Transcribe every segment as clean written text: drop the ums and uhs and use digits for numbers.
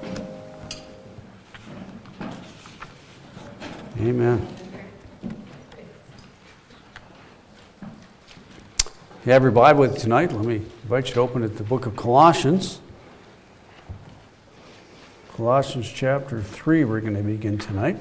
Amen. If you have your Bible with you tonight, let me invite you to open it to the book of Colossians. Colossians chapter 3, we're going to begin tonight.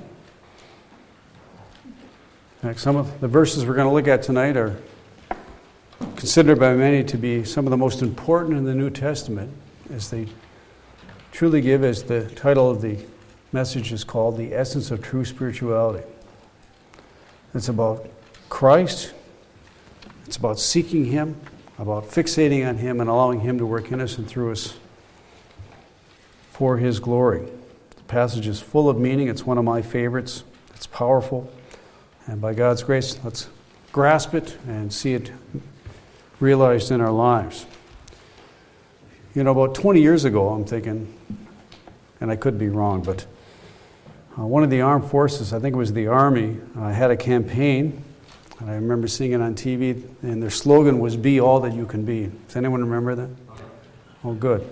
In fact, some of the verses we're going to look at tonight are considered by many to be some of the most important in the New Testament, as they truly give, as the title of the message is called, The Essence of True Spirituality. It's about Christ. It's about seeking Him, about fixating on Him and allowing Him to work in us and through us for His glory. The passage is full of meaning. It's one of my favorites. It's powerful. And by God's grace, let's grasp it and see it realized in our lives. You know, about 20 years ago, I'm thinking, and I could be wrong, but one of the armed forces, I think it was the Army, had a campaign, and I remember seeing it on TV, and their slogan was, "Be all that you can be." Does anyone remember that? Oh, good.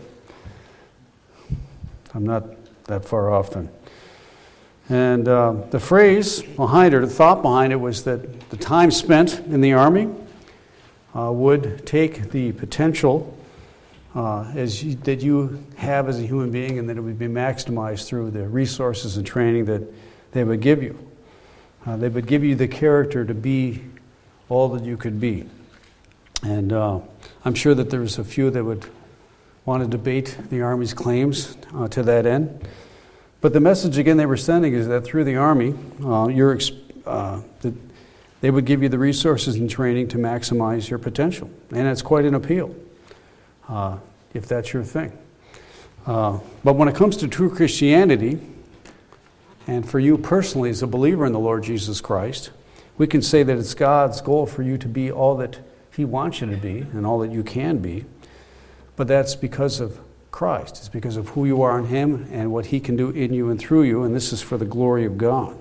I'm not that far off then. And the phrase behind it, the thought behind it, was that the time spent in the Army would take the potential that you have as a human being, and that it would be maximized through the resources and training that they would give you. They would give you the character to be all that you could be. And I'm sure that there's a few that would want to debate the Army's claims to that end. But the message, again, they were sending is that through the Army, that they would give you the resources and training to maximize your potential. And it's quite an appeal, if that's your thing. But when it comes to true Christianity, and for you personally as a believer in the Lord Jesus Christ, we can say that it's God's goal for you to be all that He wants you to be and all that you can be. But that's because of Christ. It's because of who you are in Him and what He can do in you and through you, and this is for the glory of God.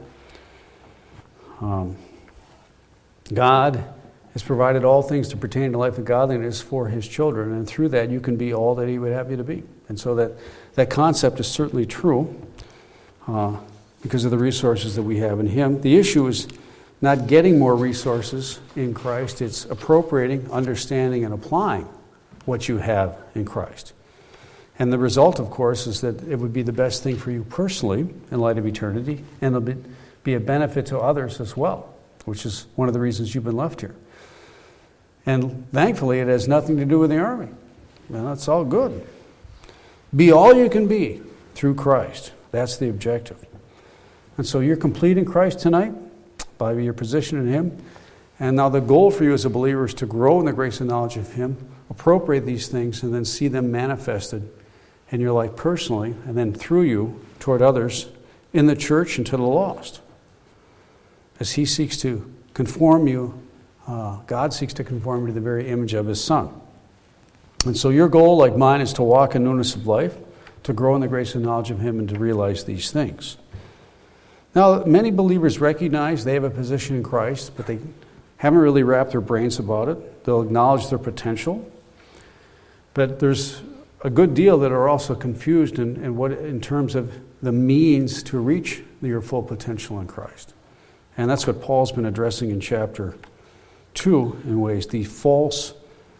God has provided all things to pertain to life and godliness for His children, and through that you can be all that He would have you to be. And so that concept is certainly true because of the resources that we have in Him. The issue is not getting more resources in Christ, it's appropriating, understanding, and applying what you have in Christ. And the result, of course, is that it would be the best thing for you personally in light of eternity, and it'll be a benefit to others as well, which is one of the reasons you've been left here. And thankfully, it has nothing to do with the Army. And that's all good. Be all you can be through Christ. That's the objective. And so you're complete in Christ tonight by your position in Him. And now the goal for you as a believer is to grow in the grace and knowledge of Him, appropriate these things, and then see them manifested in your life personally, and then through you toward others in the church and to the lost. As He seeks to conform you, God seeks to conform you to the very image of His Son. And so your goal, like mine, is to walk in newness of life, to grow in the grace and knowledge of Him, and to realize these things. Now, many believers recognize they have a position in Christ, but they haven't really wrapped their brains about it. They'll acknowledge their potential. But there's a good deal that are also confused in terms of the means to reach your full potential in Christ. And that's what Paul's been addressing in chapter 2 in ways, the false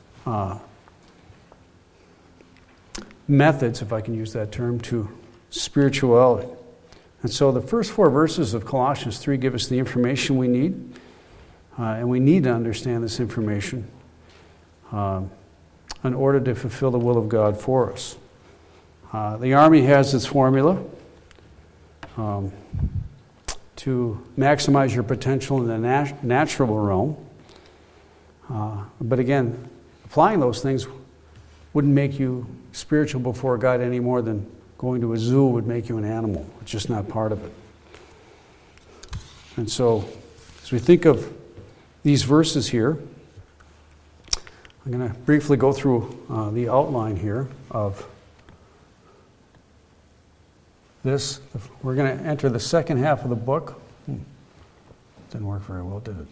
methods, if I can use that term, to spirituality. And so the first 4 verses of Colossians 3 give us the information we need, and we need to understand this information in order to fulfill the will of God for us. The Army has its formula to maximize your potential in the natural realm. But again, applying those things wouldn't make you spiritual before God any more than going to a zoo would make you an animal. It's just not part of it. And so, as we think of these verses here, I'm going to briefly go through the outline here of this. We're going to enter the second half of the book. Didn't work very well, did it?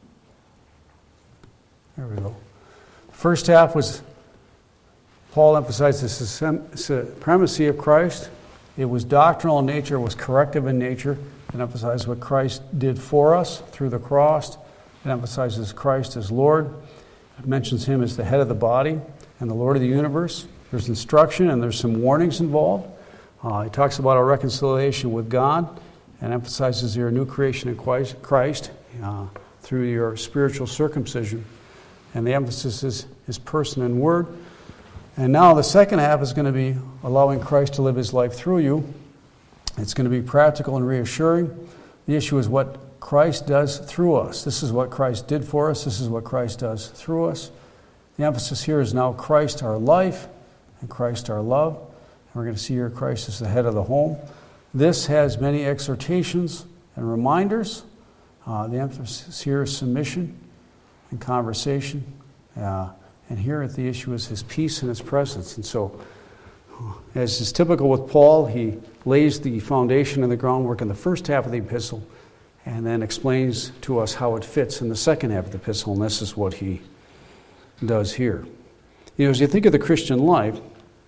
There we go. The first half was Paul emphasized the supremacy of Christ It was doctrinal in nature, it was corrective in nature. It emphasized what Christ did for us through the cross. It emphasizes Christ as Lord. It mentions him as the head of the body and the Lord of the universe. There's instruction and there's some warnings involved. He talks about our reconciliation with God and emphasizes your new creation in Christ through your spiritual circumcision. And the emphasis is person and word. And now the second half is going to be allowing Christ to live his life through you. It's going to be practical and reassuring. The issue is what Christ does through us. This is what Christ did for us. This is what Christ does through us. The emphasis here is now Christ our life and Christ our love. And we're going to see here Christ is the head of the home. This has many exhortations and reminders. The emphasis here is submission and conversation. And here the issue is his peace and his presence. And so, as is typical with Paul, he lays the foundation and the groundwork in the first half of the epistle and then explains to us how it fits in the second half of the epistle, and this is what he does here. As you think of the Christian life,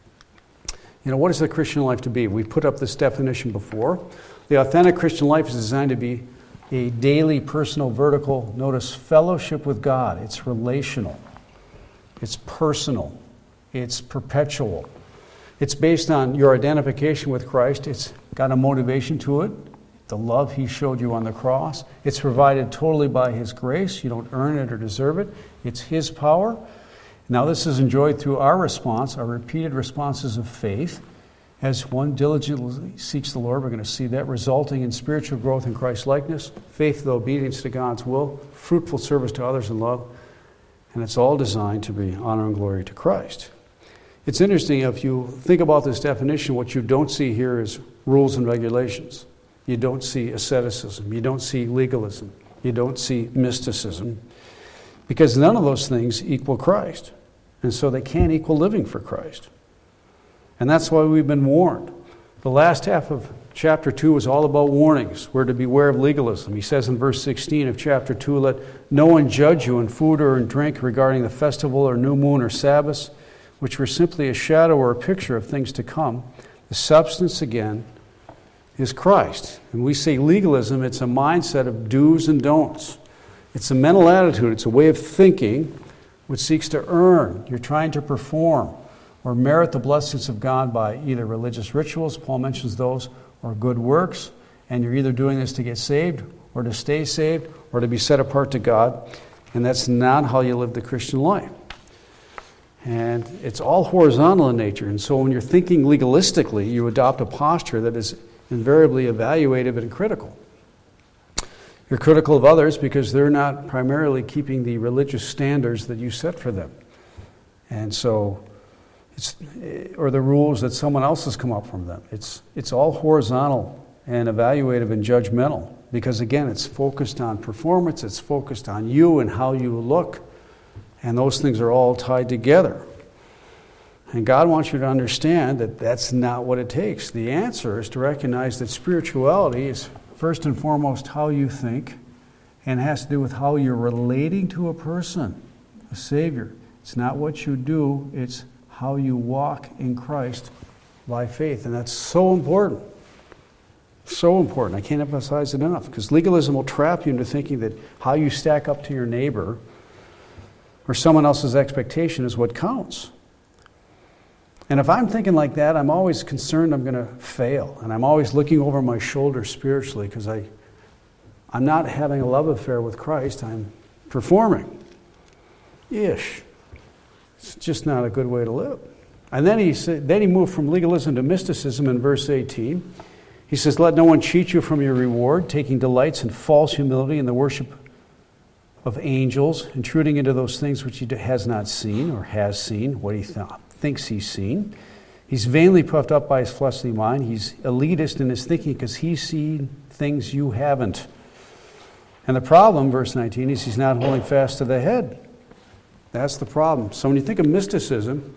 what is the Christian life to be? We put up this definition before. The authentic Christian life is designed to be a daily, personal, vertical, notice, fellowship with God. It's relational. It's personal. It's perpetual. It's based on your identification with Christ. It's got a motivation to it, the love he showed you on the cross. It's provided totally by his grace. You don't earn it or deserve it. It's his power. Now this is enjoyed through our response, our repeated responses of faith. As one diligently seeks the Lord, we're going to see that resulting in spiritual growth in Christ-likeness, faithful obedience to God's will, fruitful service to others in love, and it's all designed to be honor and glory to Christ. It's interesting, if you think about this definition, what you don't see here is rules and regulations. You don't see asceticism. You don't see legalism. You don't see mysticism. Because none of those things equal Christ. And so they can't equal living for Christ. And that's why we've been warned. The last half of chapter 2 is all about warnings. We're to beware of legalism. He says in verse 16 of chapter 2, let no one judge you in food or in drink regarding the festival or new moon or Sabbaths, which were simply a shadow or a picture of things to come. The substance, again, is Christ. And we say legalism, it's a mindset of do's and don'ts. It's a mental attitude. It's a way of thinking which seeks to earn. You're trying to perform or merit the blessings of God by either religious rituals, Paul mentions those, or good works. And you're either doing this to get saved or to stay saved or to be set apart to God. And that's not how you live the Christian life. And it's all horizontal in nature. And so when you're thinking legalistically, you adopt a posture that is invariably evaluative and critical. You're critical of others because they're not primarily keeping the religious standards that you set for them. And so, or the rules that someone else has come up from them. It's all horizontal and evaluative and judgmental because, again, it's focused on performance, it's focused on you and how you look. And those things are all tied together. And God wants you to understand that that's not what it takes. The answer is to recognize that spirituality is first and foremost how you think and has to do with how you're relating to a person, a Savior. It's not what you do, it's how you walk in Christ by faith. And that's so important. So important. I can't emphasize it enough because legalism will trap you into thinking that how you stack up to your neighbor or someone else's expectation is what counts. And if I'm thinking like that, I'm always concerned I'm going to fail. And I'm always looking over my shoulder spiritually because I'm not having a love affair with Christ. I'm performing. Ish. It's just not a good way to live. And then he moved from legalism to mysticism in verse 18. He says, let no one cheat you from your reward, taking delights in false humility and the worship of angels, intruding into those things which he has not seen or has seen, what he thinks he's seen. He's vainly puffed up by his fleshly mind. He's elitist in his thinking because he's seen things you haven't. And the problem, verse 19, is he's not holding fast to the head. That's the problem. So when you think of mysticism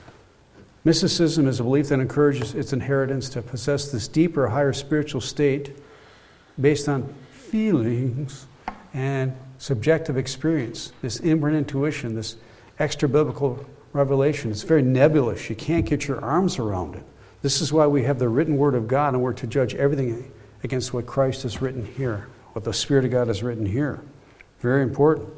is a belief that encourages its inheritance to possess this deeper, higher spiritual state based on feelings and subjective experience, this inborn intuition, this extra-biblical revelation. It's very nebulous. You can't get your arms around it. This is why we have the written word of God, and we're to judge everything against what Christ has written here, what the Spirit of God has written here. Very important.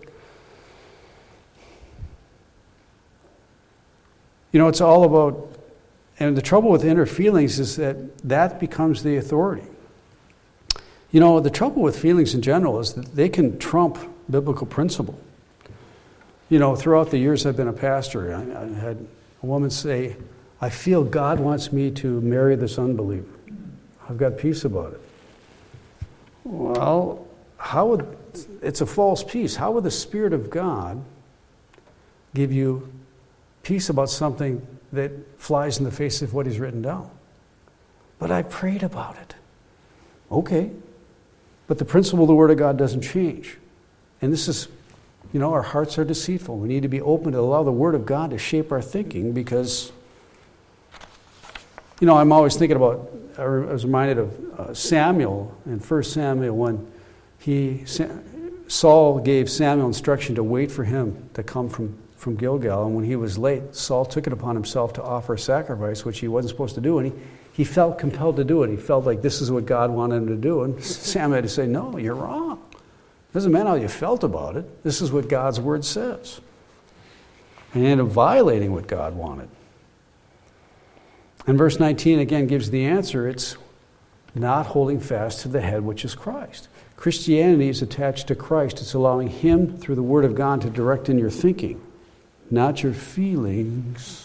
It's all about, and the trouble with inner feelings is that becomes the authority. The trouble with feelings in general is that they can trump biblical principle. Throughout the years I've been a pastor, I had a woman say, I feel God wants me to marry this unbeliever. I've got peace about it. Well, it's a false peace. How would the Spirit of God give you peace about something that flies in the face of what He's written down? But I prayed about it. Okay. But the principle of the Word of God doesn't change. And this is, our hearts are deceitful. We need to be open to allow the Word of God to shape our thinking because, I'm always thinking about, I was reminded of Samuel in 1 Samuel when Saul gave Samuel instruction to wait for him to come from Gilgal. And when he was late, Saul took it upon himself to offer a sacrifice, which he wasn't supposed to do. And he felt compelled to do it. He felt like this is what God wanted him to do. And Samuel had to say, no, you're wrong. It doesn't matter how you felt about it. This is what God's word says. And he ended up violating what God wanted. And verse 19 again gives the answer. It's not holding fast to the head, which is Christ. Christianity is attached to Christ. It's allowing Him, through the Word of God, to direct in your thinking, not your feelings.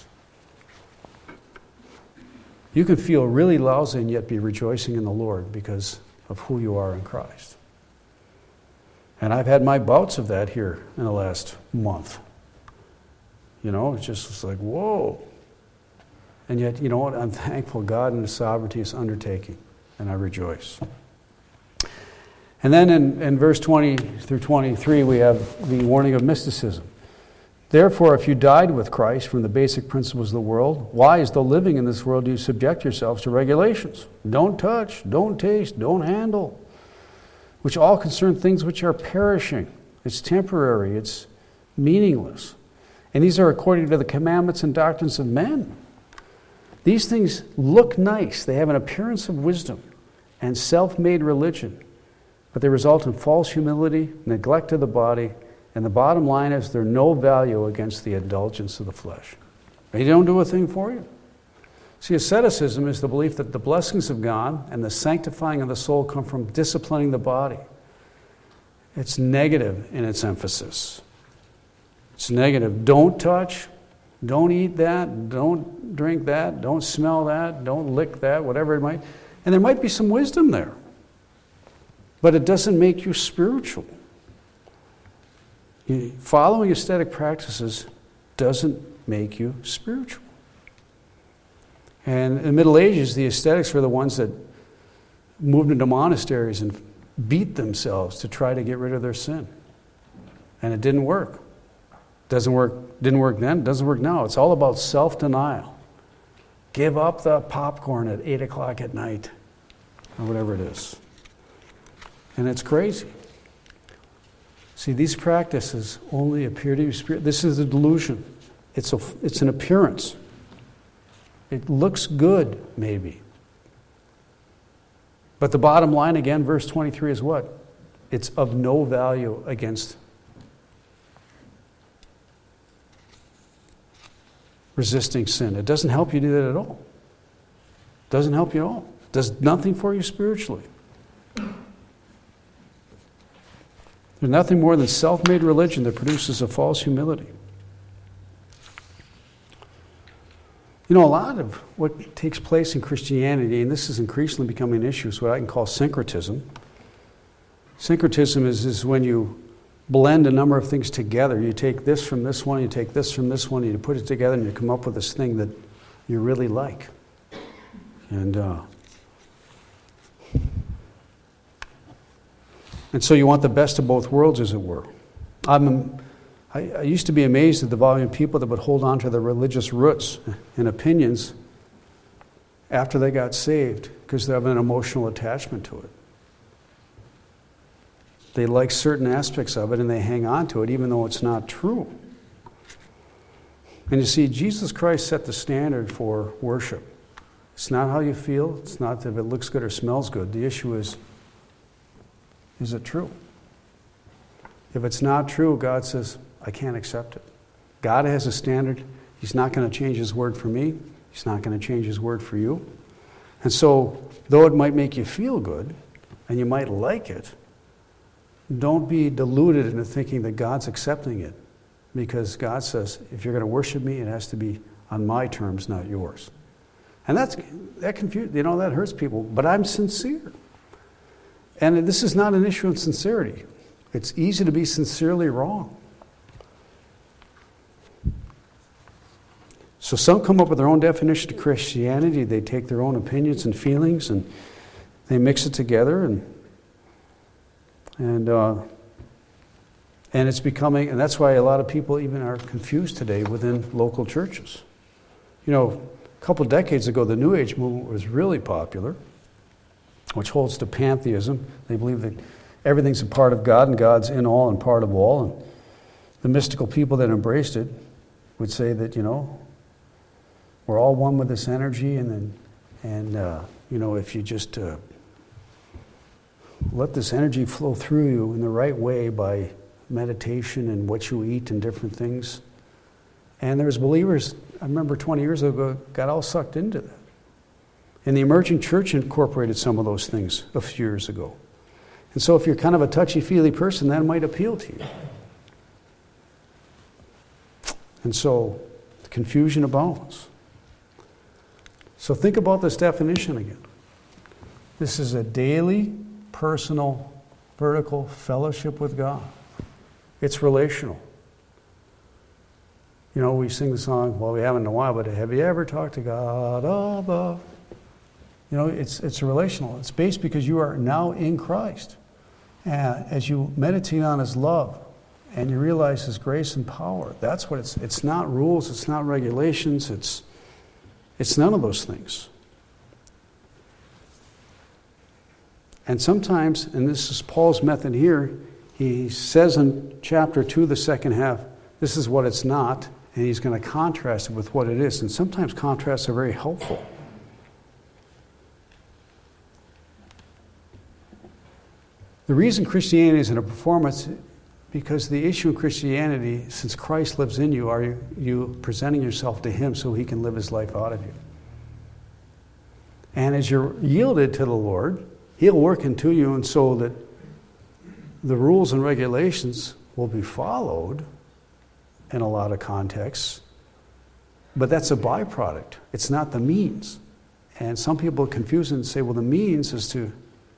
You can feel really lousy and yet be rejoicing in the Lord because of who you are in Christ. And I've had my bouts of that here in the last month. It's just like, whoa. And yet, you know what? I'm thankful God and His sovereignty is undertaking, and I rejoice. And then in verse 20 through 23, we have the warning of mysticism. Therefore, if you died with Christ from the basic principles of the world, why, as though living in this world, do you subject yourselves to regulations? Don't touch, don't taste, don't handle, which all concern things which are perishing. It's temporary, it's meaningless. And these are according to the commandments and doctrines of men. These things look nice. They have an appearance of wisdom and self-made religion, but they result in false humility, neglect of the body, and the bottom line is they're no value against the indulgence of the flesh. They don't do a thing for you. See, asceticism is the belief that the blessings of God and the sanctifying of the soul come from disciplining the body. It's negative in its emphasis. It's negative. Don't touch. Don't eat that. Don't drink that. Don't smell that. Don't lick that, whatever it might. And there might be some wisdom there. But it doesn't make you spiritual. Following aesthetic practices doesn't make you spiritual. And in the Middle Ages, the ascetics were the ones that moved into monasteries and beat themselves to try to get rid of their sin. And it didn't work. Didn't work then, doesn't work now. It's all about self-denial. Give up the popcorn at 8 o'clock at night, or whatever it is. And it's crazy. See, these practices only appear to be spiritual. This is a delusion. It's an appearance. It looks good, maybe. But the bottom line, again, verse 23 is what? It's of no value against resisting sin. It doesn't help you do that at all. It doesn't help you at all. It does nothing for you spiritually. There's nothing more than self-made religion that produces a false humility. A lot of what takes place in Christianity, and this is increasingly becoming an issue, is what I can call syncretism. Syncretism is when you blend a number of things together. You take this from this one, you take this from this one, and you put it together, and you come up with this thing that you really like. And so you want the best of both worlds, as it were. I used to be amazed at the volume of people that would hold on to their religious roots and opinions after they got saved because they have an emotional attachment to it. They like certain aspects of it and they hang on to it even though it's not true. And you see, Jesus Christ set the standard for worship. It's not how you feel. It's not if it looks good or smells good. The issue is it true? If it's not true, God says, I can't accept it. God has a standard. He's not going to change his word for me. He's not going to change his word for you. And so, though it might make you feel good, and you might like it, don't be deluded into thinking that God's accepting it. Because God says, if you're going to worship me, it has to be on my terms, not yours. And that hurts people. But I'm sincere. And this is not an issue of sincerity. It's easy to be sincerely wrong. So some come up with their own definition of Christianity. They take their own opinions and feelings and they mix it together, and it's becoming, and that's why a lot of people even are confused today within local churches. A couple of decades ago, the New Age movement was really popular, which holds to pantheism. They believe that everything's a part of God and God's in all and part of all. And the mystical people that embraced it would say that, we're all one with this energy, and if you just let this energy flow through you in the right way by meditation and what you eat and different things. And there's believers, I remember 20 years ago, got all sucked into that. And the emerging church incorporated some of those things a few years ago. And so if you're kind of a touchy-feely person, that might appeal to you. And so the confusion abounds. So think about this definition again. This is a daily, personal, vertical fellowship with God. It's relational. We sing the song, well, we haven't in a while, but have you ever talked to God above? It's relational. It's based because you are now in Christ. And as you meditate on his love and you realize his grace and power, that's what it's not rules, it's not regulations, it's none of those things. And sometimes, and this is Paul's method here, he says in chapter 2, the second half, this is what it's not, and he's going to contrast it with what it is. And sometimes contrasts are very helpful. The reason Christianity isn't a performance, because the issue in Christianity, since Christ lives in you, are you presenting yourself to him so he can live his life out of you. And as you're yielded to the Lord, he'll work into you, and so that the rules and regulations will be followed in a lot of contexts, but that's a byproduct. It's not the means. And some people confuse it and say, well, the means is to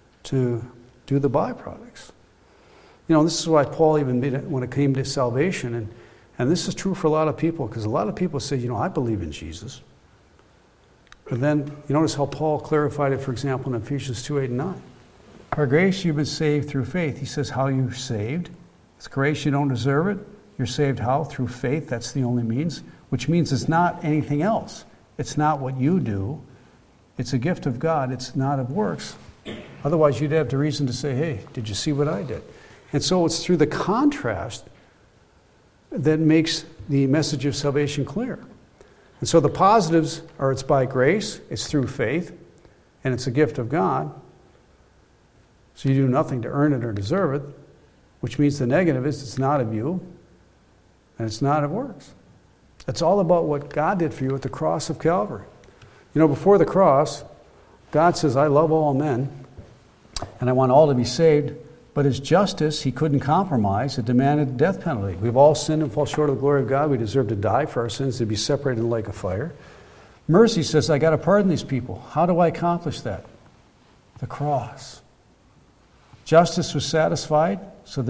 do the byproducts. This is why Paul even made it when it came to salvation, and this is true for a lot of people, because a lot of people say, I believe in Jesus. But then you notice how Paul clarified it, for example, in Ephesians 2, 8, and 9. By grace you've been saved through faith. He says how you're saved. It's grace, you don't deserve it. You're saved how? Through faith. That's the only means, which means it's not anything else. It's not what you do. It's a gift of God. It's not of works. Otherwise, you'd have the reason to say, hey, did you see what I did? And so it's through the contrast that makes the message of salvation clear. And so the positives are it's by grace, it's through faith, and it's a gift of God. So you do nothing to earn it or deserve it, which means the negative is it's not of you, and it's not of works. It's all about what God did for you at the cross of Calvary. Before the cross, God says, I love all men, and I want all to be saved. But his justice, he couldn't compromise. It demanded the death penalty. We've all sinned and fall short of the glory of God. We deserve to die for our sins, to be separated in the lake of fire. Mercy says, I got to pardon these people. How do I accomplish that? The cross. Justice was satisfied,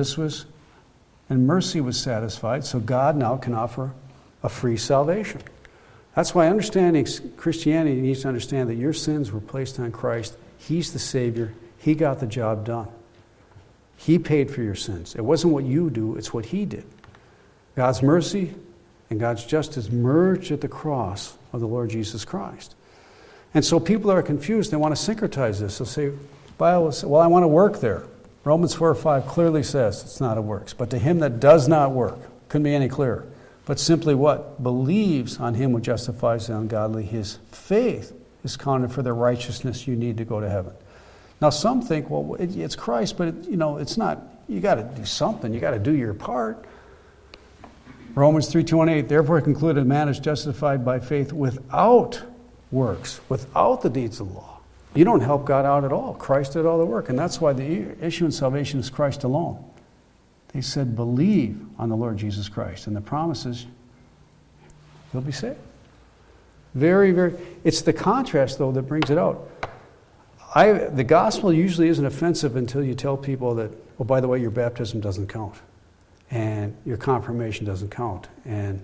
and mercy was satisfied, so God now can offer a free salvation. That's why understanding Christianity needs to understand that your sins were placed on Christ. He's the Savior. He got the job done. He paid for your sins. It wasn't what you do, it's what he did. God's mercy and God's justice merged at the cross of the Lord Jesus Christ. And so people are confused. They want to syncretize this. They'll say, well, I want to work there. Romans 4:5 clearly says it's not of works. But to him that does not work, couldn't be any clearer, but simply what? Believes on him who justifies the ungodly. His faith is counted for the righteousness you need to go to heaven. Now some think, well, it's Christ, but it's not. You got to do something. You got to do your part. Romans 3:28, therefore I conclude a man is justified by faith without works, without the deeds of the law. You don't help God out at all. Christ did all the work. And that's why the issue in salvation is Christ alone. They said, believe on the Lord Jesus Christ. And the promise is, you'll be saved. Very, very, it's the contrast, though, that brings it out. The gospel usually isn't offensive until you tell people that, oh, by the way, your baptism doesn't count. And your confirmation doesn't count. And,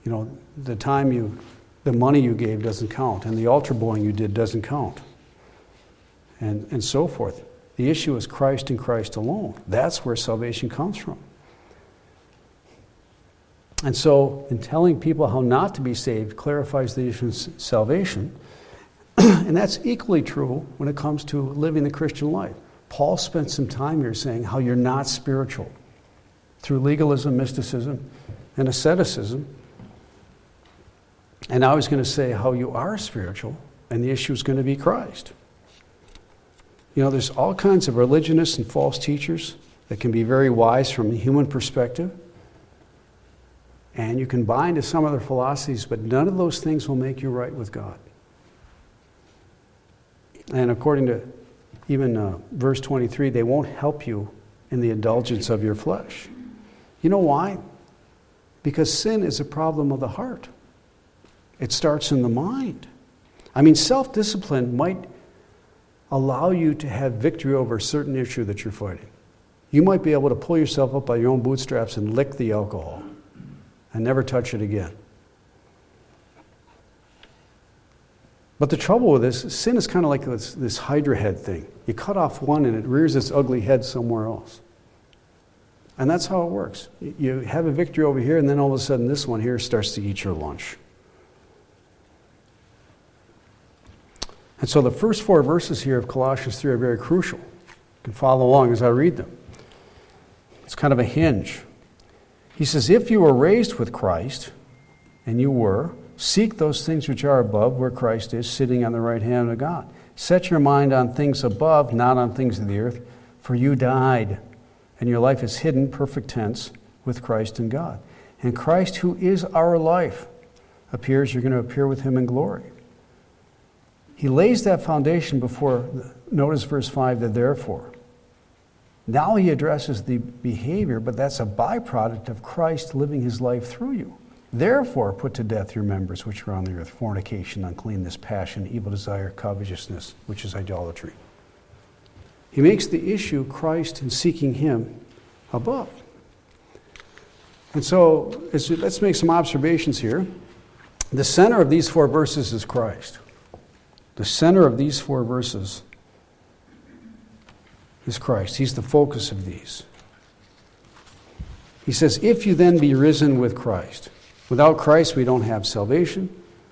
the money you gave doesn't count. And the altar boying you did doesn't count. And so forth. The issue is Christ and Christ alone. That's where salvation comes from. And so, in telling people how not to be saved, clarifies the issue of salvation. And that's equally true when it comes to living the Christian life. Paul spent some time here saying how you're not spiritual through legalism, mysticism, and asceticism. And now he's going to say how you are spiritual, and the issue is going to be Christ. There's all kinds of religionists and false teachers that can be very wise from a human perspective. And you can buy into some of their philosophies, but none of those things will make you right with God. And according to even verse 23, they won't help you in the indulgence of your flesh. You know why? Because sin is a problem of the heart. It starts in the mind. Self-discipline might allow you to have victory over a certain issue that you're fighting. You might be able to pull yourself up by your own bootstraps and lick the alcohol and never touch it again. But the trouble with this, sin is kind of like this hydra head thing. You cut off one and it rears its ugly head somewhere else. And that's how it works. You have a victory over here, and then all of a sudden this one here starts to eat your lunch. And so the first 4 verses here of Colossians 3 are very crucial. You can follow along as I read them. It's kind of a hinge. He says, if you were raised with Christ, and you were, seek those things which are above, where Christ is, sitting on the right hand of God. Set your mind on things above, not on things of the earth, for you died, and your life is hidden, perfect tense, with Christ in God. And Christ, who is our life, appears, you're going to appear with him in glory. He lays that foundation before, notice verse 5, the therefore. Now he addresses the behavior, but that's a byproduct of Christ living his life through you. Therefore, put to death your members which are on the earth, fornication, uncleanness, passion, evil desire, covetousness, which is idolatry. He makes the issue Christ and seeking him above. And so, let's make some observations here. The center of these 4 verses is Christ. The center of these 4 verses is Christ. He's the focus of these. He says, if you then be risen with Christ. Without Christ, we don't have salvation.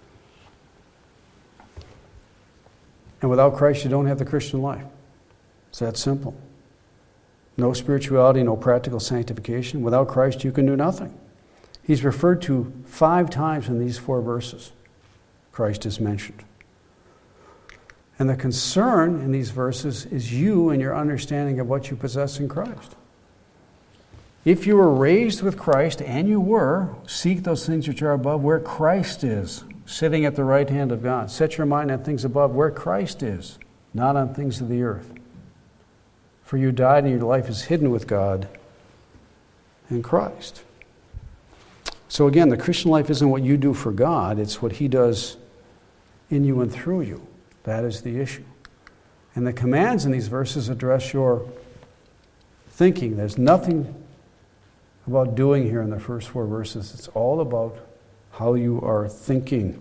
And without Christ, you don't have the Christian life. It's that simple. No spirituality, no practical sanctification. Without Christ, you can do nothing. He's referred to 5 times in these 4 verses. Christ is mentioned. And the concern in these verses is you and your understanding of what you possess in Christ. If you were raised with Christ, and you were, seek those things which are above, where Christ is, sitting at the right hand of God. Set your mind on things above, where Christ is, not on things of the earth. For you died, and your life is hidden with God in Christ. So again, the Christian life isn't what you do for God, it's what he does in you and through you. That is the issue. And the commands in these verses address your thinking. There's nothing about doing here in the first 4 verses. It's all about how you are thinking.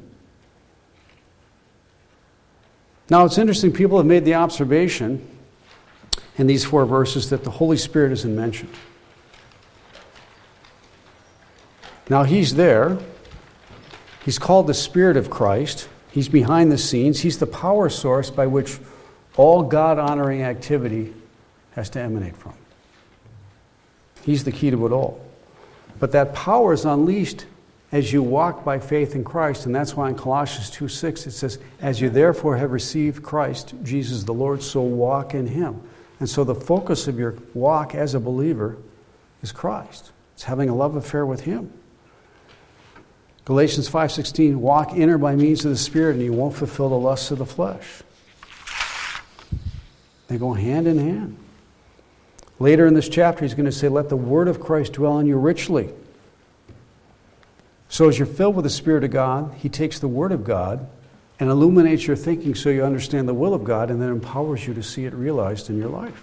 Now, it's interesting, people have made the observation in these 4 verses that the Holy Spirit isn't mentioned. Now, he's there. He's called the Spirit of Christ. He's behind the scenes. He's the power source by which all God-honoring activity has to emanate from. He's the key to it all. But that power is unleashed as you walk by faith in Christ. And that's why in Colossians 2:6 it says, as you therefore have received Christ, Jesus the Lord, so walk in him. And so the focus of your walk as a believer is Christ. It's having a love affair with him. Galatians 5:16, walk in or by means of the Spirit, and you won't fulfill the lusts of the flesh. They go hand in hand. Later in this chapter, he's going to say, let the word of Christ dwell in you richly. So as you're filled with the Spirit of God, he takes the word of God and illuminates your thinking so you understand the will of God, and then empowers you to see it realized in your life.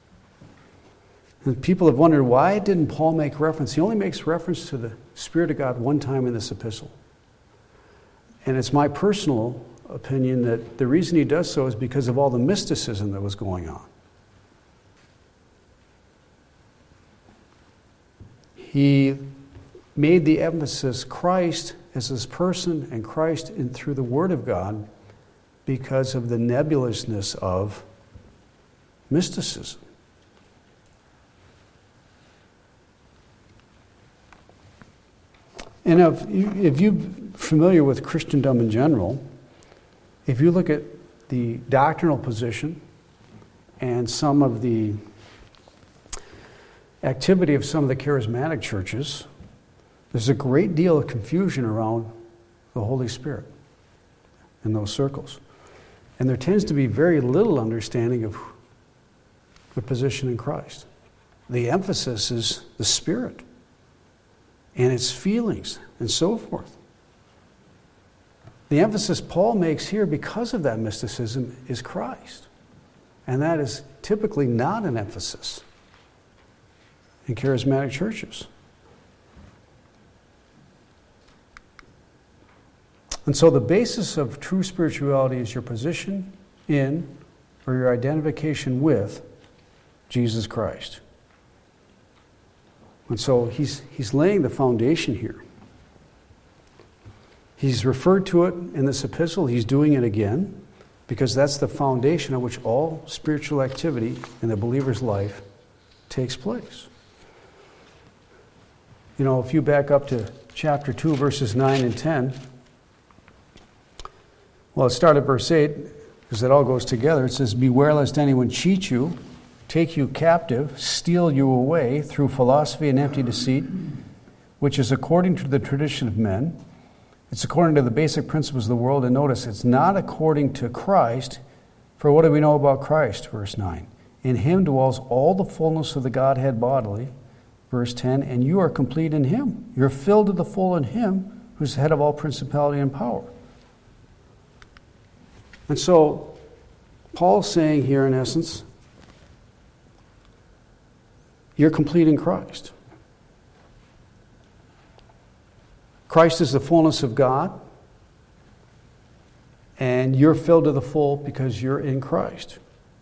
And people have wondered, why didn't Paul make reference? He only makes reference to the Spirit of God one time in this epistle. And it's my personal opinion that the reason he does so is because of all the mysticism that was going on. He made the emphasis Christ as his person and Christ through the Word of God because of the nebulousness of mysticism. And if you're familiar with Christendom in general, if you look at the doctrinal position and some of the activity of some of the charismatic churches, there's a great deal of confusion around the Holy Spirit in those circles. And there tends to be very little understanding of the position in Christ. The emphasis is the Spirit and its feelings and so forth. The emphasis Paul makes here because of that mysticism is Christ. And that is typically not an emphasis in charismatic churches. And so the basis of true spirituality is your position in or your identification with Jesus Christ. And so he's laying the foundation here. He's referred to it in this epistle. He's doing it again because that's the foundation on which all spiritual activity in the believer's life takes place. You know, if you back up to chapter 2, verses 9 and 10, well, it started at verse 8 because it all goes together. It says, beware lest anyone cheat you, take you captive, steal you away through philosophy and empty deceit, which is according to the tradition of men. It's according to the basic principles of the world. And notice, it's not according to Christ. For what do we know about Christ? Verse 9. In him dwells all the fullness of the Godhead bodily. Verse 10. And you are complete in him. You're filled to the full in him, who's the head of all principality and power. And so, Paul's saying here, in essence, you're complete in Christ. Christ is the fullness of God, and you're filled to the full because you're in Christ.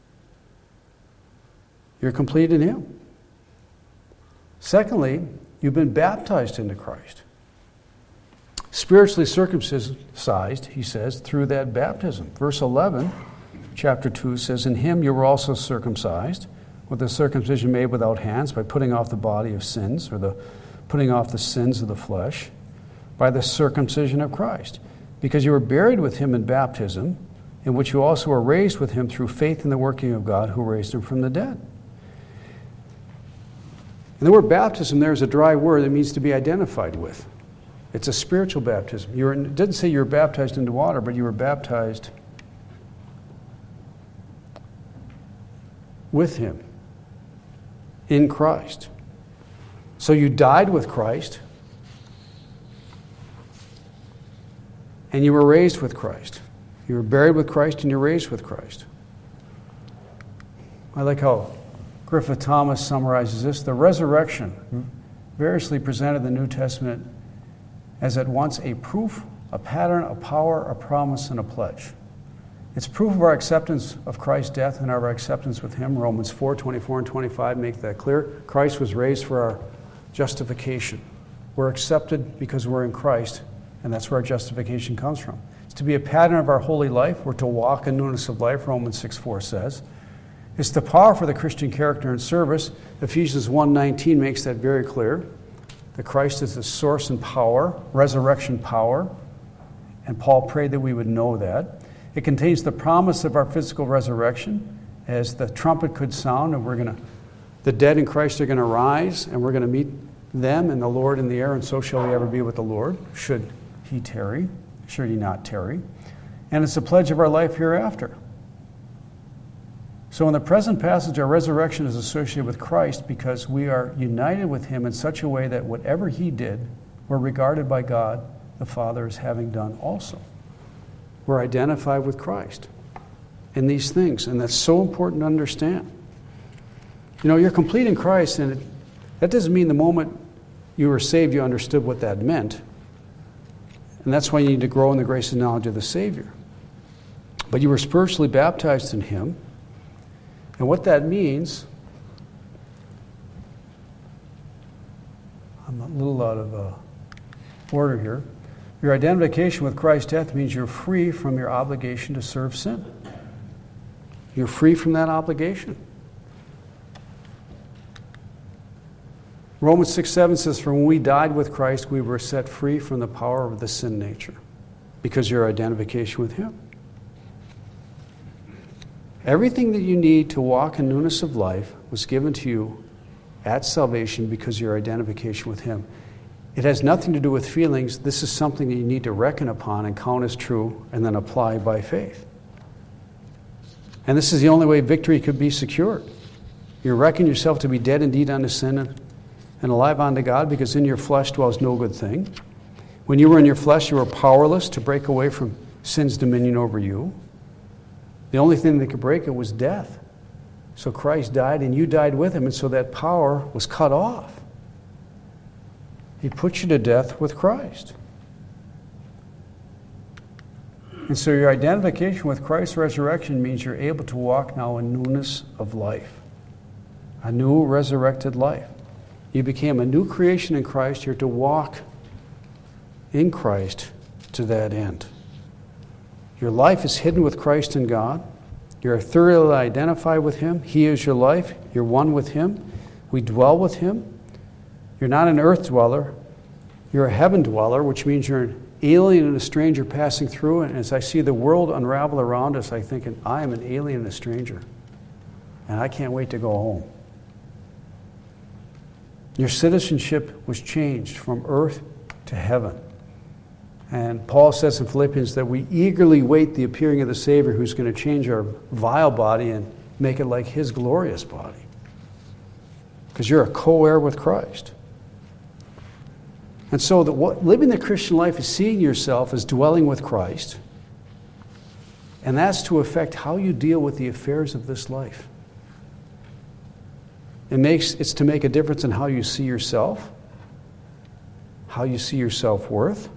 You're complete in him. Secondly, you've been baptized into Christ. Spiritually circumcised, he says, through that baptism. Verse 11, chapter 2 says, in him you were also circumcised, with the circumcision made without hands, by putting off the body of sins, or the putting off the sins of the flesh, by the circumcision of Christ, because you were buried with him in baptism, in which you also were raised with him through faith in the working of God who raised him from the dead. And the word baptism there is a dry word that means to be identified with. It's a spiritual baptism. It didn't say you were baptized into water, but you were baptized with him in Christ. So you died with Christ, and you were raised with Christ. You were buried with Christ and you're raised with Christ. I like how Griffith Thomas summarizes this. The resurrection variously presented in the New Testament as at once a proof, a pattern, a power, a promise, and a pledge. It's proof of our acceptance of Christ's death and our acceptance with him. Romans 4, 24 and 25 make that clear. Christ was raised for our justification. We're accepted because we're in Christ, and that's where our justification comes from. It's to be a pattern of our holy life. We're to walk in newness of life, Romans 6:4 says. It's the power for the Christian character and service. Ephesians 1:19 makes that very clear, that Christ is the source and power, resurrection power, and Paul prayed that we would know that. It contains the promise of our physical resurrection, as the trumpet could sound, and the dead in Christ are going to rise, and we're going to meet them and the Lord in the air, and so shall we ever be with the Lord, should he tarry, should he not tarry. And it's a pledge of our life hereafter. So in the present passage, our resurrection is associated with Christ because we are united with him in such a way that whatever he did, we're regarded by God the Father as having done also. We're identified with Christ in these things, and that's so important to understand. You know, you're complete in Christ, and that doesn't mean the moment you were saved you understood what that meant. And that's why you need to grow in the grace and knowledge of the Savior. But you were spiritually baptized in him. And what that means, I'm a little out of order here. Your identification with Christ's death means you're free from your obligation to serve sin. You're free from that obligation. Romans 6:7 says, "For when we died with Christ, we were set free from the power of the sin nature," because your identification with him. Everything that you need to walk in newness of life was given to you at salvation because of your identification with him. It has nothing to do with feelings. This is something that you need to reckon upon and count as true and then apply by faith. And this is the only way victory could be secured. You reckon yourself to be dead indeed unto sin and alive unto God, because in your flesh dwells no good thing. When you were in your flesh, you were powerless to break away from sin's dominion over you. The only thing that could break it was death. So Christ died and you died with him, and so that power was cut off. He put you to death with Christ. And so your identification with Christ's resurrection means you're able to walk now in newness of life. A new resurrected life. You became a new creation in Christ. You're to walk in Christ to that end. Your life is hidden with Christ in God. You're thoroughly identified with him. He is your life. You're one with him. We dwell with him. You're not an earth dweller. You're a heaven dweller, which means you're an alien and a stranger passing through. And as I see the world unravel around us, I think, I am an alien and a stranger. And I can't wait to go home. Your citizenship was changed from earth to heaven. And Paul says in Philippians that we eagerly wait the appearing of the Savior, who's going to change our vile body and make it like his glorious body. Because you're a co-heir with Christ. And so living the Christian life is seeing yourself as dwelling with Christ. And that's to affect how you deal with the affairs of this life. It's to make a difference in how you see yourself, how you see your self-worth.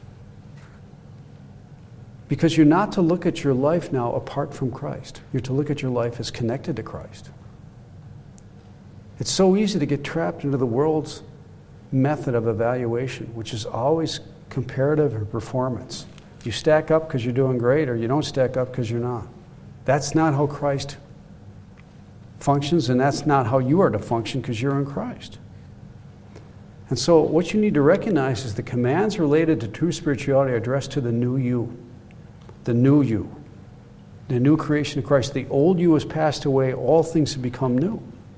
Because you're not to look at your life now apart from Christ. You're to look at your life as connected to Christ. It's so easy to get trapped into the world's method of evaluation, which is always comparative or performance. You stack up because you're doing great, or you don't stack up because you're not. That's not how Christ functions, and that's not how you are to function because you're in Christ. And so what you need to recognize is the commands related to true spirituality are addressed to the new you. The new you. The new creation of Christ. The old you has passed away, all things have become new.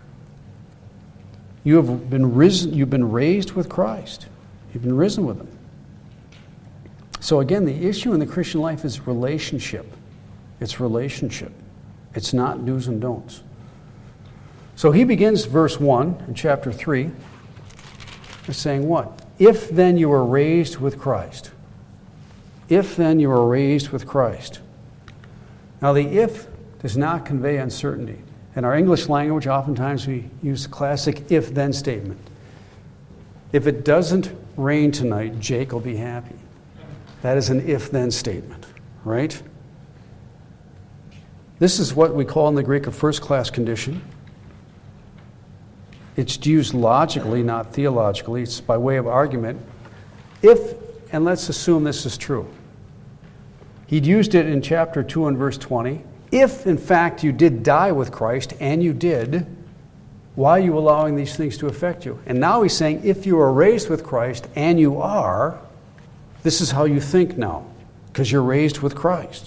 You have been risen, you've been raised with Christ. You've been risen with him. So again, the issue in the Christian life is relationship. It's relationship. It's not do's and don'ts. So he begins verse 1 in chapter 3 by saying what? If then you are raised with Christ. If then you are raised with Christ. Now the if does not convey uncertainty. In our English language, oftentimes we use the classic if-then statement. If it doesn't rain tonight, Jake will be happy. That is an if-then statement, right? This is what we call in the Greek a first-class condition. It's used logically, not theologically. It's by way of argument. If, and let's assume this is true. He'd used it in chapter 2 and verse 20. If, in fact, you did die with Christ, and you did, Why are you allowing these things to affect you? And now he's saying, if you are raised with Christ, and you are, this is how you think now, because you're raised with Christ.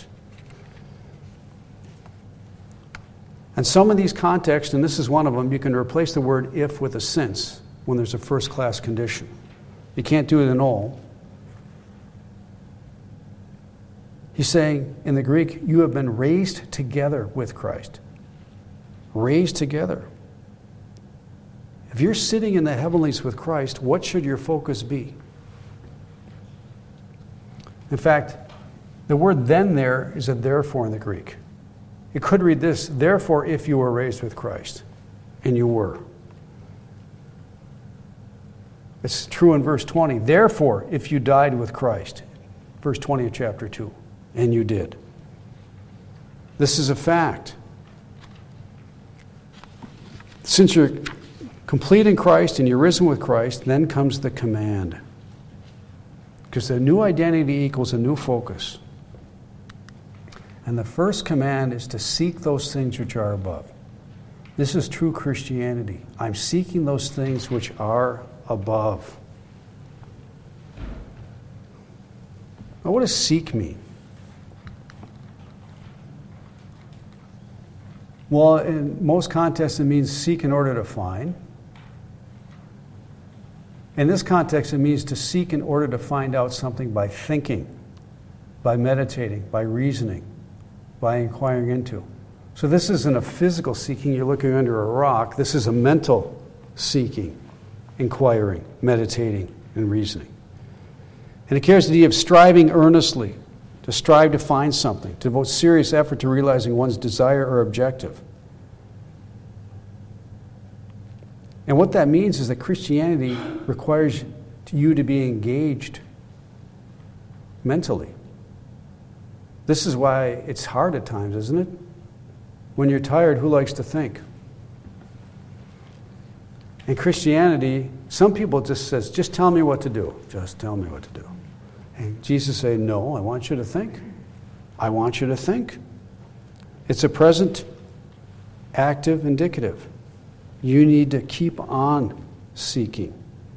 And some of these contexts, and this is one of them, you can replace the word if with a since when there's a first-class condition. You can't do it in all. He's saying in the Greek, you have been raised together with Christ. Raised together. If you're sitting in the heavenlies with Christ, what should your focus be? In fact, the word then there is a therefore in the Greek. It could read this, therefore if you were raised with Christ, and you were. It's true in verse 20. Therefore, if you died with Christ, verse 20 of chapter 2, and you did. This is a fact. Since you're complete in Christ and you're risen with Christ, then comes the command. Because the new identity equals a new focus. And the first command is to seek those things which are above. This is true Christianity. I'm seeking those things which are above. Now, what does seek mean? Well, in most contexts, it means seek in order to find. In this context, it means to seek in order to find out something by thinking, by meditating, by reasoning, by inquiring into. So this isn't a physical seeking, you're looking under a rock. This is a mental seeking, inquiring, meditating, and reasoning. And it carries the idea of striving earnestly, to strive to find something, to devote serious effort to realizing one's desire or objective. And what that means is that Christianity requires you to be engaged mentally. This is why it's hard at times, isn't it? When you're tired, who likes to think? In Christianity, some people just says, just tell me what to do. Just tell me what to do. And Jesus said, no, I want you to think. I want you to think. It's a present, active, indicative. You need to keep on seeking.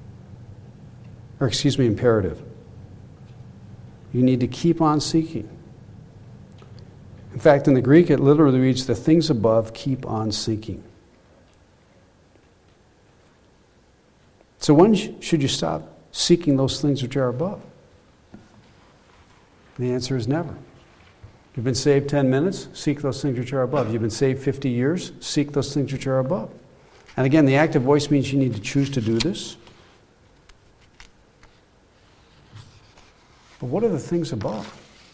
Imperative. You need to keep on seeking. In fact, in the Greek, it literally reads, the things above keep on seeking. So when should you stop seeking those things which are above? The answer is never. You've been saved 10 minutes, seek those things which are above. You've been saved 50 years, seek those things which are above. And again, the active voice means you need to choose to do this. But what are the things above?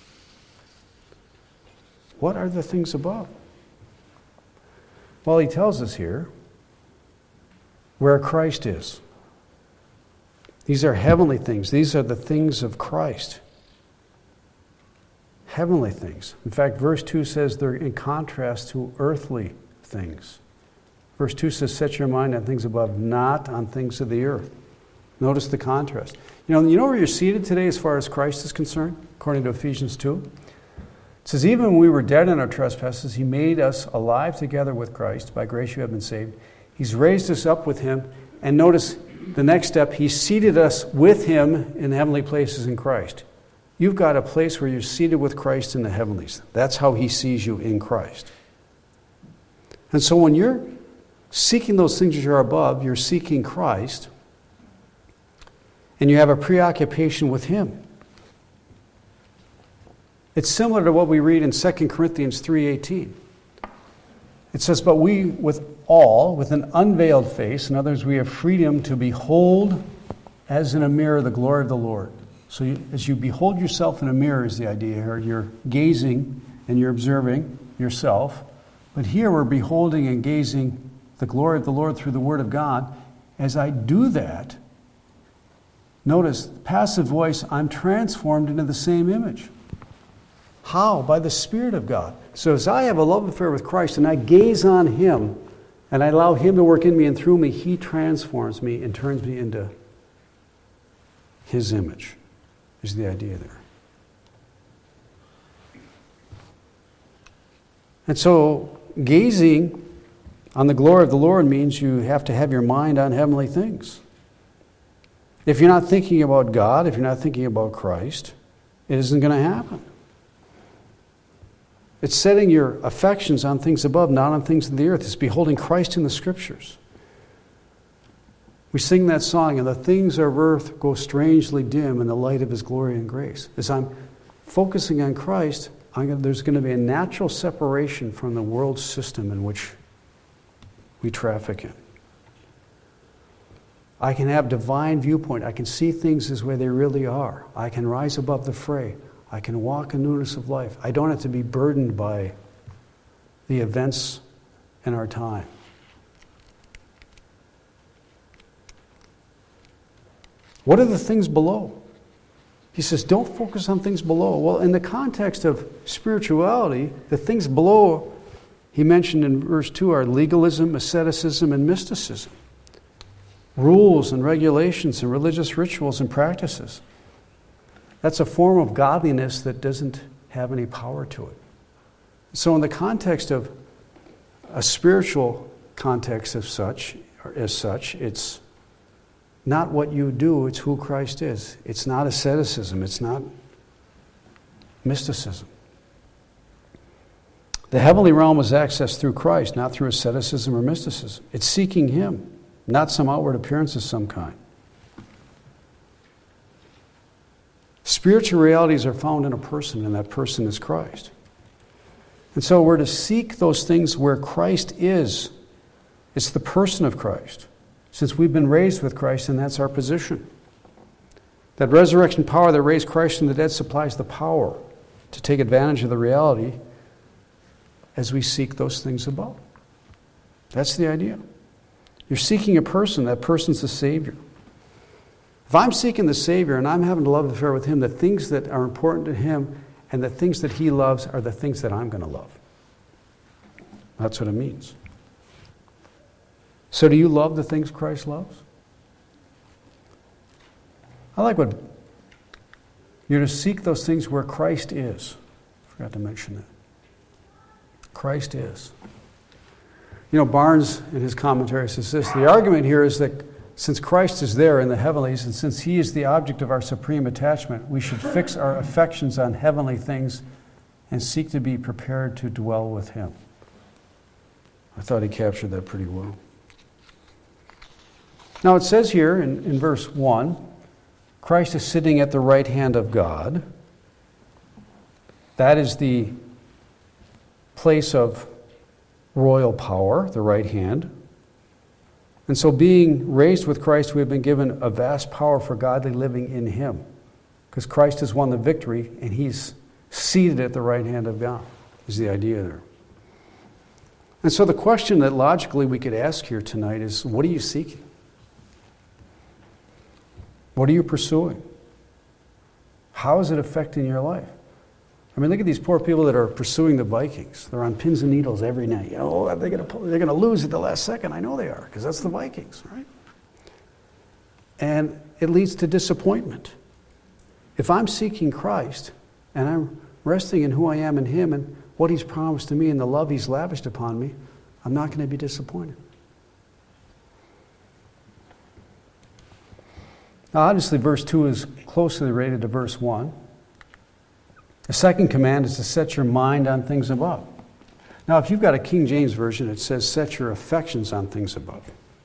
What are the things above? Well, he tells us here where Christ is. These are heavenly things. These are the things of Christ. Heavenly things. In fact, verse 2 says they're in contrast to earthly things. Verse 2 says, set your mind on things above, not on things of the earth. Notice the contrast. You know where you're seated today as far as Christ is concerned, according to Ephesians 2? It says, even when we were dead in our trespasses, he made us alive together with Christ. By grace you have been saved. He's raised us up with him. And notice the next step, he seated us with him in heavenly places in Christ. You've got a place where you're seated with Christ in the heavenlies. That's how he sees you in Christ. And so when you're seeking those things which are above, you're seeking Christ, and you have a preoccupation with him. It's similar to what we read in 2 Corinthians 3:18. It says, but we with an unveiled face, in other words, we have freedom to behold as in a mirror the glory of the Lord. So as you behold yourself in a mirror is the idea here. You're gazing and you're observing yourself. But here we're beholding and gazing the glory of the Lord through the Word of God. As I do that, notice, passive voice, I'm transformed into the same image. How? By the Spirit of God. So as I have a love affair with Christ and I gaze on him and I allow him to work in me and through me, he transforms me and turns me into his image, is the idea there. And so gazing On the glory of the Lord means you have to have your mind on heavenly things. If you're not thinking about God, if you're not thinking about Christ, it isn't going to happen. It's setting your affections on things above, not on things of the earth. It's beholding Christ in the Scriptures. We sing that song, and the things of earth go strangely dim in the light of His glory and grace. As I'm focusing on Christ, there's going to be a natural separation from the world system in which we traffic in. I can have divine viewpoint. I can see things as where they really are. I can rise above the fray. I can walk in newness of life. I don't have to be burdened by the events in our time. What are the things below? He says, don't focus on things below. Well, in the context of spirituality, the things below, he mentioned in verse 2, are legalism, asceticism, and mysticism. Rules and regulations and religious rituals and practices. That's a form of godliness that doesn't have any power to it. So in the context of a spiritual context as such, it's not what you do, it's who Christ is. It's not asceticism, it's not mysticism. The heavenly realm is accessed through Christ, not through asceticism or mysticism. It's seeking Him, not some outward appearance of some kind. Spiritual realities are found in a person, and that person is Christ. And so we're to seek those things where Christ is. It's the person of Christ. Since we've been raised with Christ, and that's our position. That resurrection power that raised Christ from the dead supplies the power to take advantage of the reality as we seek those things above. That's the idea. You're seeking a person. That person's the Savior. If I'm seeking the Savior and I'm having a love affair with Him, the things that are important to Him and the things that He loves are the things that I'm going to love. That's what it means. So do you love the things Christ loves? I like what you're to seek those things where Christ is. I forgot to mention that. Christ is. You know, Barnes in his commentary says this: the argument here is that since Christ is there in the heavenlies, and since He is the object of our supreme attachment, we should fix our affections on heavenly things and seek to be prepared to dwell with Him. I thought he captured that pretty well. Now it says here in verse 1, Christ is sitting at the right hand of God. That is the place of royal power, the right hand. And so being raised with Christ, we have been given a vast power for godly living in Him. Because Christ has won the victory, and He's seated at the right hand of God, is the idea there. And so the question that logically we could ask here tonight is, what are you seeking? What are you pursuing? How is it affecting your life? I mean, look at these poor people that are pursuing the Vikings. They're on pins and needles every night. You know, they're going to lose at the last second. I know they are, because that's the Vikings, right? And it leads to disappointment. If I'm seeking Christ and I'm resting in who I am in Him and what He's promised to me and the love He's lavished upon me, I'm not going to be disappointed. Now, obviously, verse 2 is closely related to verse 1. The second command is to set your mind on things above. Now, if you've got a King James Version, it says, set your affections on things above.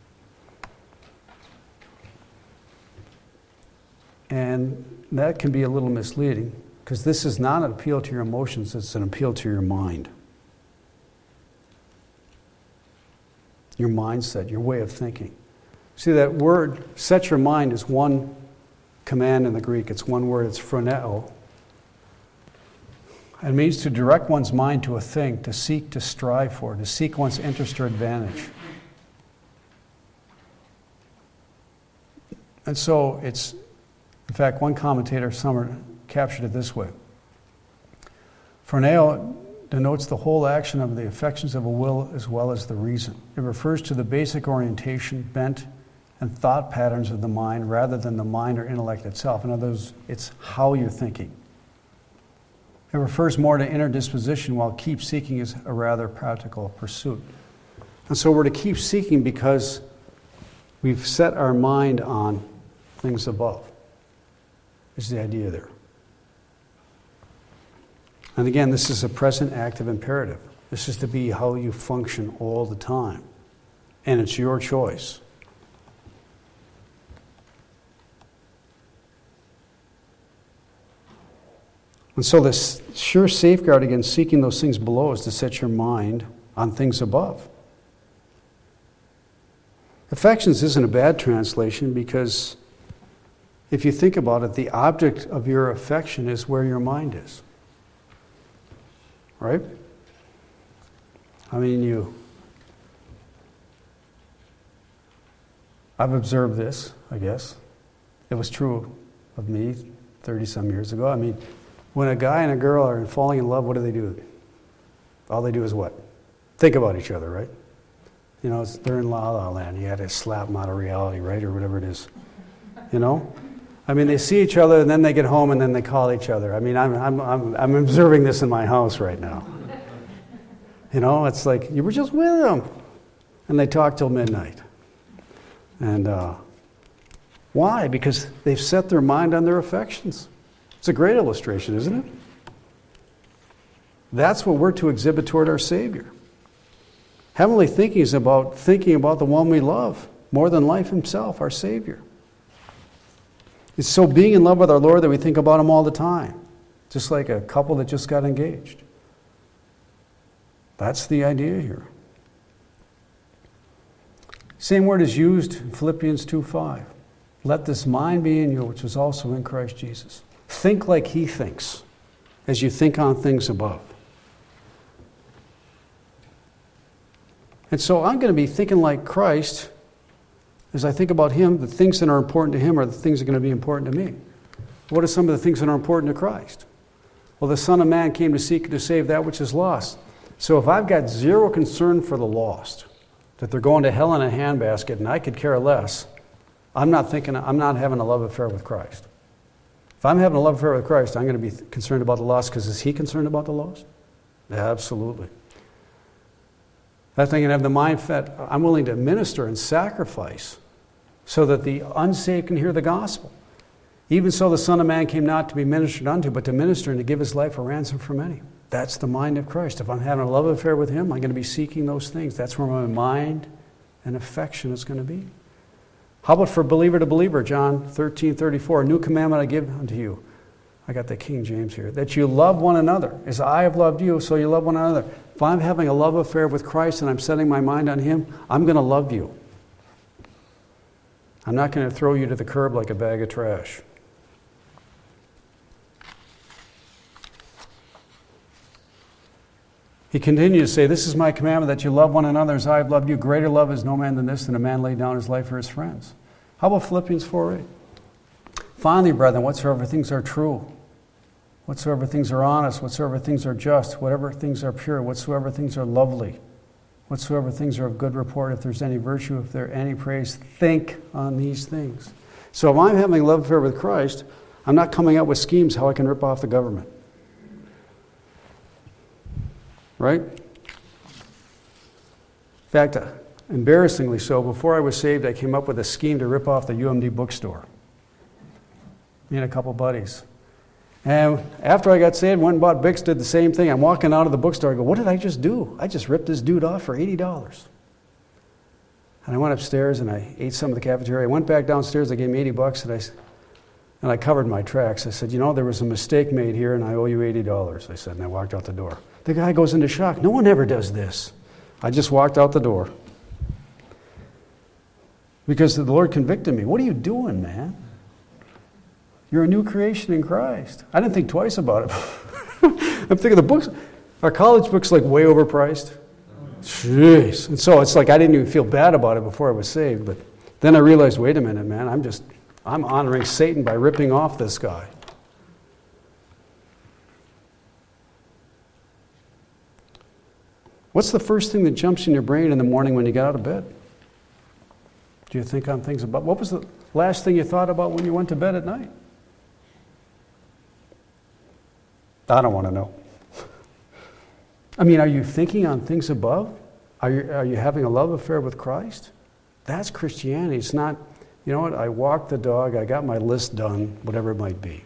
And that can be a little misleading, because this is not an appeal to your emotions, it's an appeal to your mind. Your mindset, your way of thinking. See, that word, set your mind, is one command in the Greek. It's one word, it's phroneo. It means to direct one's mind to a thing, to seek, to strive for, to seek one's interest or advantage. And so it's, in fact, one commentator captured it this way. Phroneo denotes the whole action of the affections of a will as well as the reason. It refers to the basic orientation, bent, and thought patterns of the mind rather than the mind or intellect itself. In other words, it's how you're thinking. It refers more to inner disposition, while keep seeking is a rather practical pursuit. And so we're to keep seeking because we've set our mind on things above, is the idea there. And again, this is a present active imperative. This is to be how you function all the time. And it's your choice. And so the sure safeguard against seeking those things below is to set your mind on things above. Affections isn't a bad translation because if you think about it, the object of your affection is where your mind is. Right? I mean, I've observed this, I guess. It was true of me 30-some years ago. I mean, when a guy and a girl are falling in love, what do? All they do is what? Think about each other, right? You know, they're in La La Land. You had to slap them out of reality, right? Or whatever it is. You know? I mean, they see each other, and then they get home, and then they call each other. I mean, I'm observing this in my house right now. You know, it's like, you were just with them. And they talk till midnight. And why? Because they've set their mind on their affections. It's a great illustration, isn't it? That's what we're to exhibit toward our Savior. Heavenly thinking is about thinking about the one we love more than life himself, our Savior. It's so being in love with our Lord that we think about him all the time, just like a couple that just got engaged. That's the idea here. Same word is used in Philippians 2:5. Let this mind be in you, which was also in Christ Jesus. Think like he thinks as you think on things above. And so I'm going to be thinking like Christ as I think about him. The things that are important to him are the things that are going to be important to me. What are some of the things that are important to Christ? Well, the Son of Man came to seek and to save that which is lost. So if I've got zero concern for the lost, that they're going to hell in a handbasket and I could care less, I'm not having a love affair with Christ. If I'm having a love affair with Christ, I'm going to be concerned about the lost, because is he concerned about the lost? Absolutely. That thing can have the mind fed. I'm willing to minister and sacrifice so that the unsaved can hear the gospel. Even so, the Son of Man came not to be ministered unto, but to minister and to give his life a ransom for many. That's the mind of Christ. If I'm having a love affair with him, I'm going to be seeking those things. That's where my mind and affection is going to be. How about for believer to believer? John 13:34, a new commandment I give unto you. I got the King James here. That you love one another. As I have loved you, so you love one another. If I'm having a love affair with Christ and I'm setting my mind on him, I'm going to love you. I'm not going to throw you to the curb like a bag of trash. He continues to say, this is my commandment, that you love one another as I have loved you. Greater love is no man than this, than a man lay down his life for his friends. How about Philippians 4:8? Finally, brethren, whatsoever things are true, whatsoever things are honest, whatsoever things are just, whatever things are pure, whatsoever things are lovely, whatsoever things are of good report, if there's any virtue, if there any praise, think on these things. So if I'm having a love affair with Christ, I'm not coming up with schemes how I can rip off the government. Right? In fact, embarrassingly so, before I was saved, I came up with a scheme to rip off the UMD bookstore. Me and a couple buddies. And after I got saved, went and bought Bix, did the same thing. I'm walking out of the bookstore, I go, what did I just do? I just ripped this dude off for $80. And I went upstairs and I ate some of the cafeteria. I went back downstairs, they gave me $80, and I covered my tracks. I said, there was a mistake made here and I owe you $80. I said, and I walked out the door. The guy goes into shock. No one ever does this. I just walked out the door. Because the Lord convicted me. What are you doing, man? You're a new creation in Christ. I didn't think twice about it. I'm thinking the books, our college books, like way overpriced. Jeez. And so it's like I didn't even feel bad about it before I was saved. But then I realized, wait a minute, man, I'm honoring Satan by ripping off this guy. What's the first thing that jumps in your brain in the morning when you get out of bed? Do you think on things about, what was the last thing you thought about when you went to bed at night? I don't want to know. I mean, are you thinking on things above? Are you having a love affair with Christ? That's Christianity. It's not, you know what, I walked the dog, I got my list done, whatever it might be.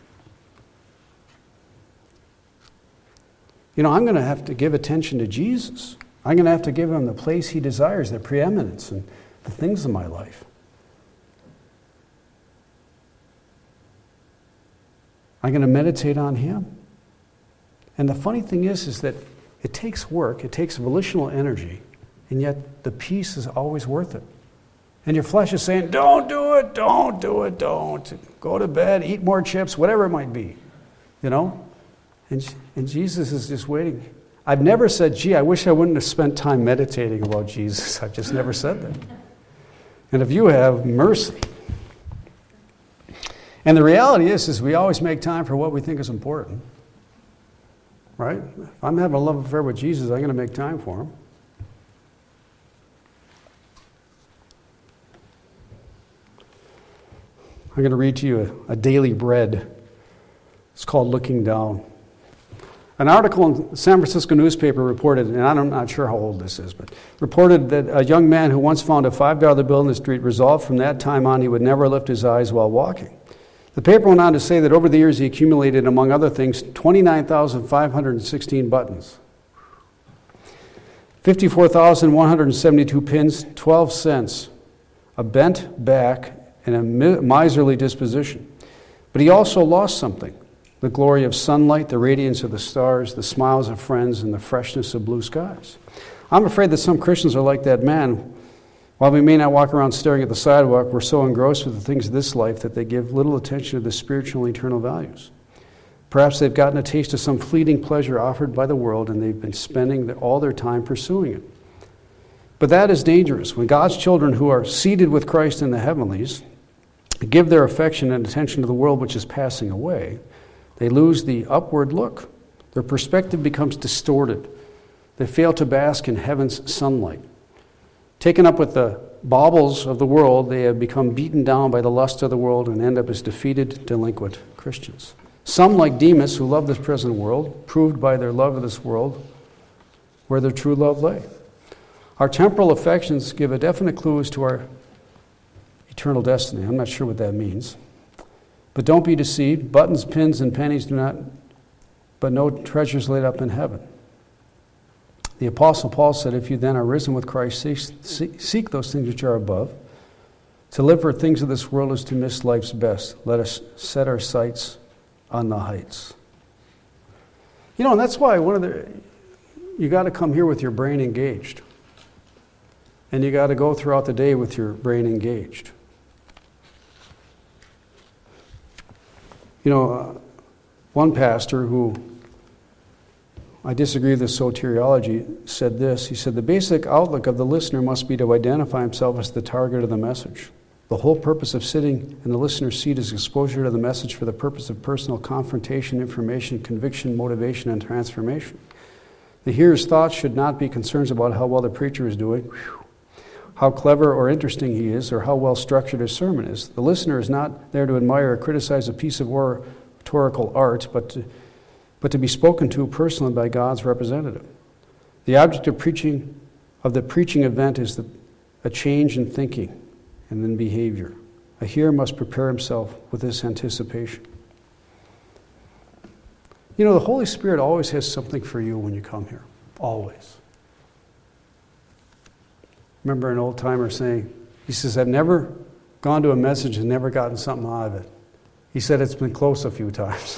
You know, I'm going to have to give attention to Jesus. I'm going to have to give him the place he desires, the preeminence, and the things in my life. I'm going to meditate on him. And the funny thing is that it takes work, it takes volitional energy, and yet the peace is always worth it. And your flesh is saying, don't do it, don't do it, don't. Go to bed, eat more chips, whatever it might be. You know? And Jesus is just waiting. I've never said, gee, I wish I wouldn't have spent time meditating about Jesus. I've just never said that. And if you have, mercy. And the reality is we always make time for what we think is important. Right? If I'm having a love affair with Jesus, I'm going to make time for him. I'm going to read to you a daily bread. It's called Looking Down. An article in the San Francisco newspaper reported, and I'm not sure how old this is, but reported that a young man who once found a $5 bill in the street resolved from that time on he would never lift his eyes while walking. The paper went on to say that over the years he accumulated, among other things, 29,516 buttons, 54,172 pins, 12 cents, a bent back, and a miserly disposition. But he also lost something: the glory of sunlight, the radiance of the stars, the smiles of friends, and the freshness of blue skies. I'm afraid that some Christians are like that man. While we may not walk around staring at the sidewalk, we're so engrossed with the things of this life that they give little attention to the spiritual and eternal values. Perhaps they've gotten a taste of some fleeting pleasure offered by the world, and they've been spending all their time pursuing it. But that is dangerous. When God's children who are seated with Christ in the heavenlies give their affection and attention to the world which is passing away, they lose the upward look. Their perspective becomes distorted. They fail to bask in heaven's sunlight. Taken up with the baubles of the world, they have become beaten down by the lust of the world and end up as defeated, delinquent Christians. Some, like Demas, who love this present world, proved by their love of this world where their true love lay. Our temporal affections give a definite clue as to our eternal destiny. I'm not sure what that means. But don't be deceived. Buttons, pins, and pennies do not, but no treasures laid up in heaven. The Apostle Paul said, if you then are risen with Christ, seek those things which are above. To live for things of this world is to miss life's best. Let us set our sights on the heights. You know, and that's why you got to come here with your brain engaged. And you got to go throughout the day with your brain engaged. You know, one pastor who I disagree with his soteriology said this. He said, the basic outlook of the listener must be to identify himself as the target of the message. The whole purpose of sitting in the listener's seat is exposure to the message for the purpose of personal confrontation, information, conviction, motivation, and transformation. The hearer's thoughts should not be concerns about how well the preacher is doing, how clever or interesting he is, or how well structured his sermon is. The listener is not there to admire or criticize a piece of oratorical art, but to be spoken to personally by God's representative. The object of the preaching event is a change in thinking and in behavior. A hearer must prepare himself with this anticipation. You know, the Holy Spirit always has something for you when you come here. Always. Remember an old timer saying, he says, I've never gone to a message and never gotten something out of it. He said it's been close a few times.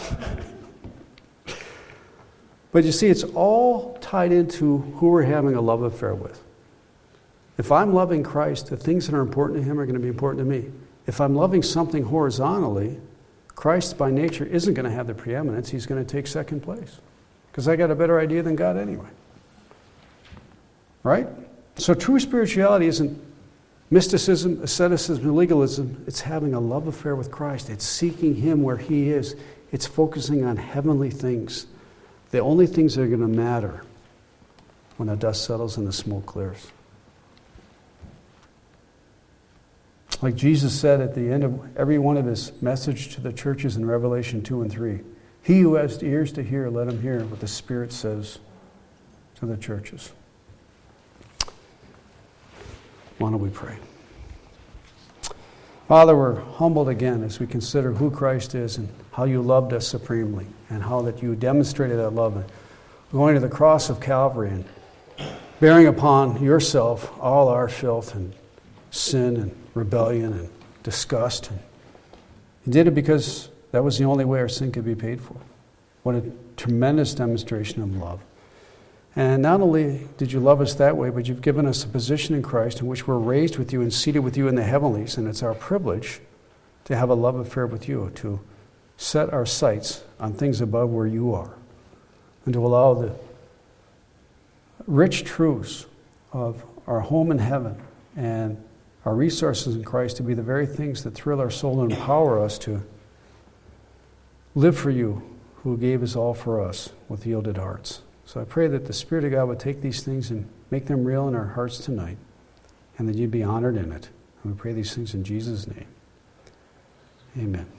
But you see, it's all tied into who we're having a love affair with. If I'm loving Christ, the things that are important to him are going to be important to me. If I'm loving something horizontally, Christ by nature isn't going to have the preeminence. He's going to take second place. Because I got a better idea than God anyway. Right? So true spirituality isn't mysticism, asceticism, legalism. It's having a love affair with Christ. It's seeking him where he is. It's focusing on heavenly things. The only things that are going to matter when the dust settles and the smoke clears. Like Jesus said at the end of every one of his message to the churches in Revelation 2 and 3, he who has ears to hear, let him hear what the Spirit says to the churches. Why don't we pray? Father, we're humbled again as we consider who Christ is and how you loved us supremely and how that you demonstrated that love going to the cross of Calvary and bearing upon yourself all our filth and sin and rebellion and disgust. And you did it because that was the only way our sin could be paid for. What a tremendous demonstration of love. And not only did you love us that way, but you've given us a position in Christ in which we're raised with you and seated with you in the heavenlies. And it's our privilege to have a love affair with you, to set our sights on things above where you are, and to allow the rich truths of our home in heaven and our resources in Christ to be the very things that thrill our soul and empower us to live for you, who gave us all for us with yielded hearts. So I pray that the Spirit of God would take these things and make them real in our hearts tonight, and that you'd be honored in it. And we pray these things in Jesus' name. Amen.